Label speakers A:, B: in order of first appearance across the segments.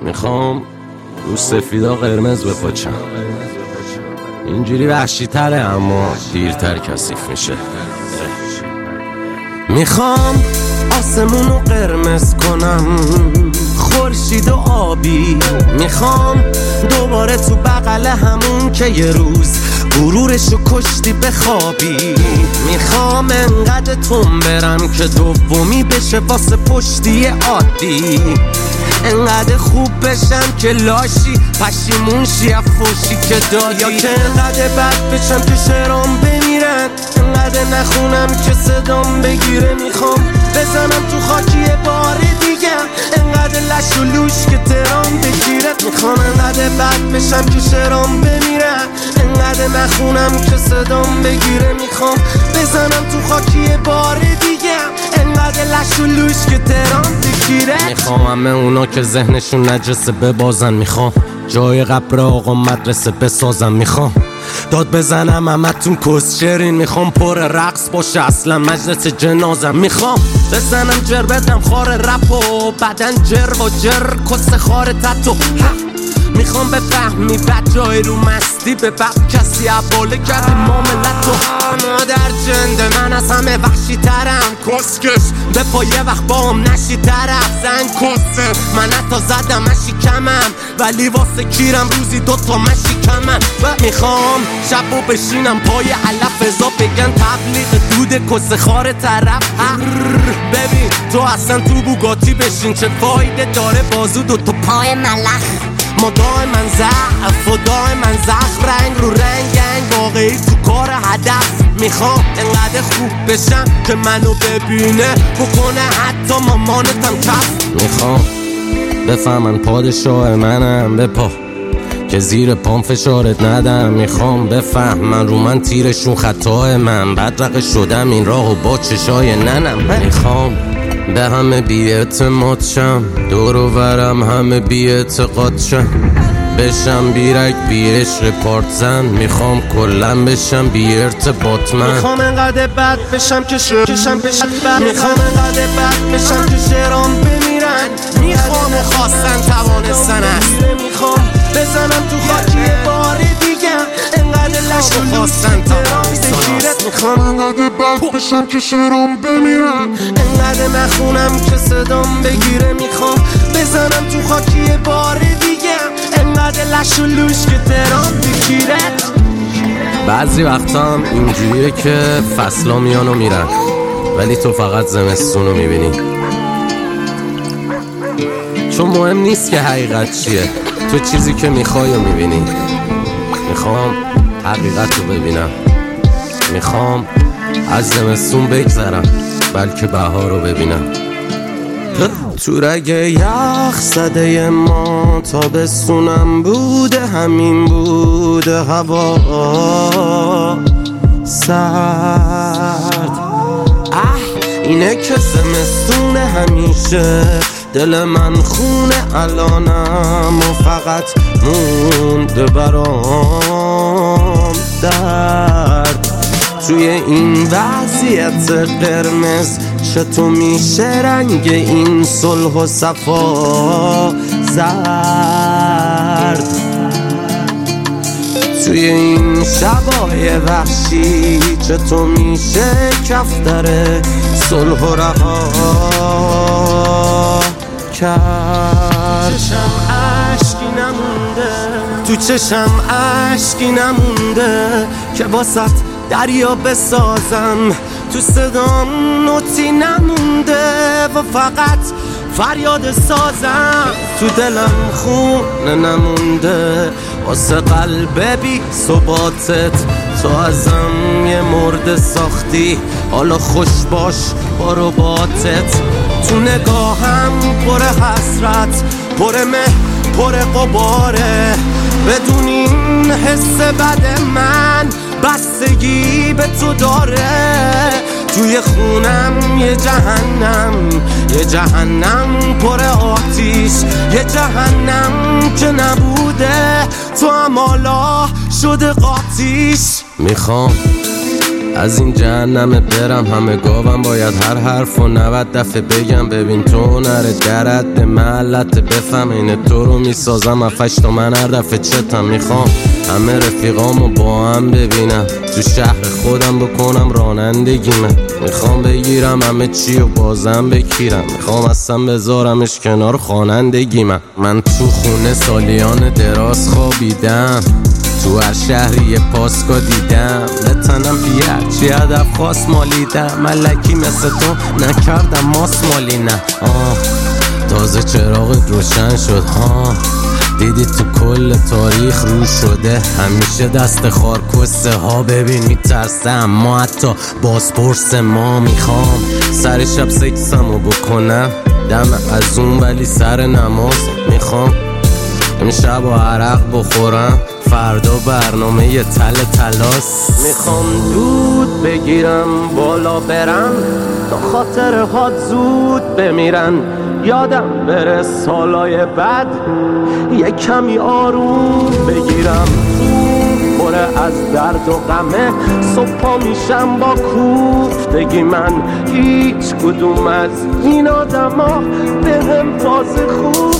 A: میخوام رو سفیدا قرمز بپاچم. اینجوری وحشی تره اما دیرتر کثیف میشه. میخوام آسمونو قرمز کنم، خورشید و آبی. میخوام دوباره تو بغل همون که یه روز غرورشو کشتی بخوابی. میخوام انقدر تون برم که دومی بشه واسه پشتی عادی. انقدر خوب بشم که لاشی پشیمون شی افوشی که دادی، یا که انقدر بد بشم که شعرام بمیرن، انقدر نخونم که صدام بگیره. میخوام بزنم تو خاکی بار دیگه، انقدر لش و لوش که ترام بگیره. میخوام انقدر بد بشم که شعرام بمیرن، انقدر نخونم که صدام بگیره. میخوام بزنم تو خاکی بار دیگه، انقدر لش و لوش که ترام بگیره. میخوام همه اونا که ذهنشون نجسه ببازن. میخوام جای قبر آقا مدرسه بسازم. میخوام داد بزنم همتون کسچرین. میخوام پر رقص باشه اصلا مجلس جنازم. میخوام بزنم جر بدم خار رپ و بدن جر و جر کس خار تتو. میخوام بفهمی بد جای رو مستی به بد کسی عباله کردی معاملتو. مادر جنده من از همه وحشی ترم، کسکش به پایه وقت با هم نشی طرف. زن کسه من حتی زدم مشی کمم، ولی واسه کیرم روزی دوتا مشی کمم. و میخوام شب و بشینم پای علف ازا بگن تبلیغ دود کس خار طرف. ببین تو اصلا تو بوگاتی بشین چه فایده داره بازو دوتا پای ملخ. ما دائما ضعف و دائما زخم، رنگ رو رنگ واقعی تو کار هدف. میخوام انقدر خوب بشم که منو ببینه بکنه حتی مامانتم کف. میخوام بفهمن پادشاه منم بپا که زیر پام فشارت ندم. میخوام بفهمن رو من تیرشون خطای من، بدرقه شدم این راهو با چشای ننم. میخوام به همه بی اعتماد شم، دور و برم همه بی اعتقاد شم، بشم بیرک بی عشق پارت زن. میخوام کلن بشم بی ارتباط من. میخوام انقدر بد بشم که شرکشم بشم بد. میخوام انقدر بد بشم که شعرام بمیرن. میخوام خواستن توانستن است. میخوام بزنم تو خاکی بار دیگه، انقدر لش و خواستن توانستن است. میخوام انقدر بد بشم که شعرام بمیرن، انقدر نخونم که صدام بگیره. میخوام بزنم تو خاکی بار دیگه، انقدر لش و لوش که ترام بگیره. بعضی وقتا هم اینجوریه که فصلا میان و میرن، ولی تو فقط زمستون رو میبینی. چون مهم نیست که حقیقت چیه، تو چیزی که میخوای رو میبینی. میخوام حقیقت رو ببینم، میخوام از زمستون بگذرم بلکه بهار رو ببینم. تو رگ یخ زده ما تابستونم بوده، همین بوده هوا سرد. اینه که زمستون همیشه دل من خونه الانم و فقط مونده برام درد. توی این وضعیت قرمز چطور میشه رنگ این صلح و صفا زرد؟ توی این شبای وحشی چطور میشه کفتر صلح و رها کرد؟ چشم عشقی نمونده، تو چشم عشقی نمونده که واسط دریا بسازم. تو صدام نوتی نمونده و فقط فریاد سازم. تو دلم خونه نمونده واسه قلب بی ثباتت. تو ازم یه مرد ساختی، حالا خوش باش با رباطت. تو نگاهم پر حسرت، پر مه، پر غباره. بدون این حس بد من بستگی به تو داره. توی خونم یه جهنم پر آتیش، یه جهنم که نبوده تو هم حالا شده قاتیش. میخوام از این جهنم برم همه گاوم باید هر حرف و 90 دفعه بگم ببین تو نره درد محلت بفهم اینه تو رو میسازم افش تا من هر دفعه چتم میخوام همه رفیقامو با هم ببینم تو شهر خودم بکنم رانندگیمه میخوام بگیرم همه چی و بازم بگیرم میخوام اصلا بذارمش کنار خوانندگیمه من تو خونه سالیان دراز خوابیدم تو هر شهری یه پاسکا دیدم بتنم بیه چی هدف خواست مالیدم ملکی مثل تو نکردم ماس مالی نه تازه چراغت روشن شد دیدی تو کل تاریخ رو شده همیشه دست خارکسته ها ببین میترسه اما حتی بازپرس ما میخوام سر شب سکسمو بکنم دم از اون ولی سر نماز میخوام امشب و عرق بخورم فردا برنامه یه تلاس میخوام دود بگیرم بالا برم تا خاطر هات زود بمیرن یادم بره سالای بعد یه کمی آروم بگیرم پره از درد و غمه صبحا میشم با کوفتگی من هیچ کدوم از این آدم ها به هم فاز خوب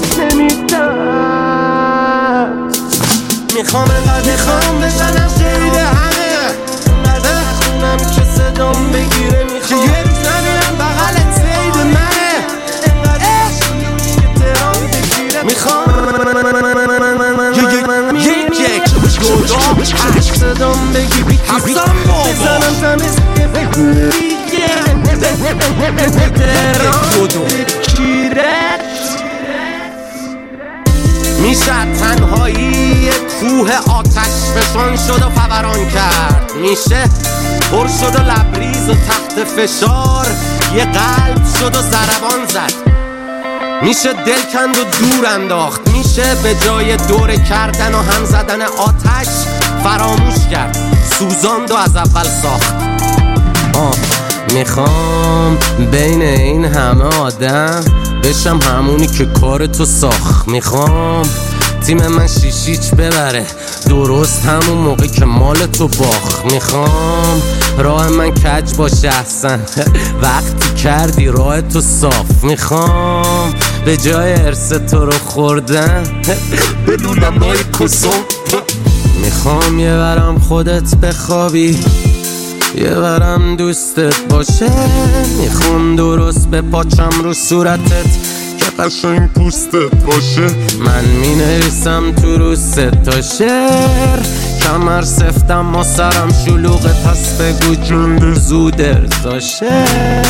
A: نمیدن میخوام انقدر بزنم شهید همه انقدر خونم که صدام بگیره میخوام که یه روز نمیرم بغلت سید منه انقدر شونی که ترام بگیره میخوام یک دو هشت صدام بگیری حسن بابا بزنم تمیز ترام بگیره میشه تنهایی کوه آتش فشان شد و فوران کرد میشه پر شد و لبریز و تحت فشار یه قلب شد و ضربان زد میشه دل کند و دور انداخت میشه به جای دور کردن و هم زدن آتش فراموش کرد سوزاند و از اول ساخت میخوام بین این همه آدم بشم همونی که کار تو ساخت میخوام تیم من شیشیچ ببره درست همون موقع که مال تو باخت میخوام راه من کج باشه احسن وقتی کردی راه تو صاف میخوام به جای ارث تو رو خوردن بدونم نای کسم میخوام یه برم خودت بخوابی یه برم دوستت باشه میخوام درست به پاچم رو صورتت که قشنگ پوستت باشه من مینویسم تو رو 3 تا شعر کمر سفتم ما سرم شلوغه پس بگو جون زود ارزاشه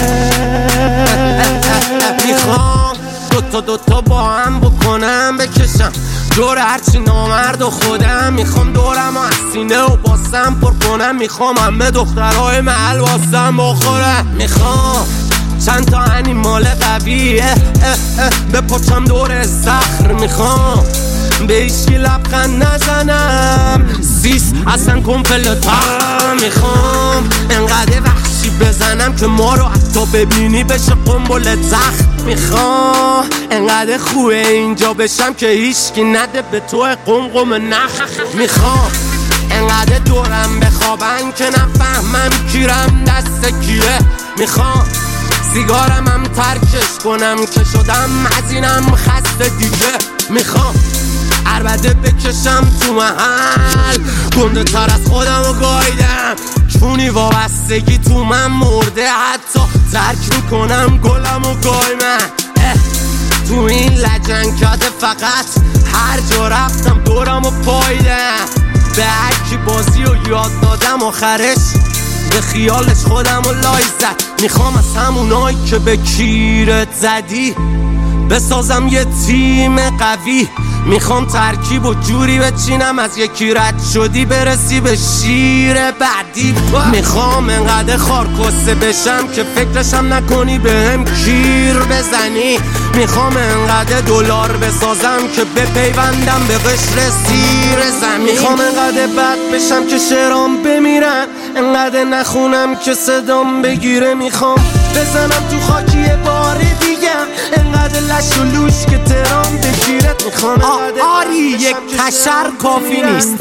A: میخوام دوتا با هم بکنم بکشم دور هرچی نامرد و خودم میخوام دورم و از سینه و باسم پر کنم میخوام همه دخترهای محل واسم بخورم میخوام چند تا انیمال قویه بپاچم دور صخر میخوام به ایشکی لبخند نزنم سیس اصلا کمپلتم میخوام انقدر وحشی بزنم که ما رو حتی ببینی بشه قنبل زخم میخوام انقدر خوبه اینجا بشم که هیچکی نده به تو قمقم نخ میخوام انقدر دورم بخوابن که نفهمم کیرم دست کیه میخوام سیگارم هم ترکش کنم که شدم از اینم خسته دیگه میخوام عربده بکشم تو محل گنده تر از خودم رو گایدم چونی وابستگی تو من مرده حتی ترک میکنم گلم و گای من تو این لجنکده فقط هر جا رفتم دورم و پایدم به هرکی بازی رو یاد دادم آخرش به خیالش خودم رو لای زد میخوام از همونایی که به کیرت زدی بسازم یه تیم قوی میخوام ترکیب و جوری بچینم از یکی رد شدی برسی به شیر بعدی میخوام انقدر خارکسته بشم که فکرشم نکنی بهم کیر بزنی میخوام انقدر دلار بسازم که بپیوندم به قشر سیر زمین میخوام انقدر بد بشم که شعرام بمیرن انقدر نخونم که صدام بگیره میخوام بزنم تو خاکی بار دیگم انقدر لش و لوش که ترام بگیرت میخوام
B: آری یک تشر کافی نیست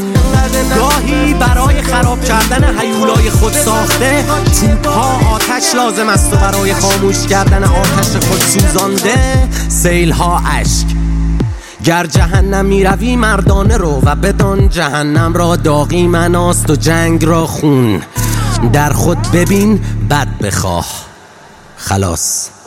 A: گاهی برای خراب کردن هیولای خود ساخته توپ‌ها آتش لازم است و برای خاموش کردن آتش خود سوزانده سیل‌ها اشک. گر جهنم می روی مردانه رو و بدان جهنم را داغی مناست و جنگ را خون. در خود ببین بد بخواه. خلاص.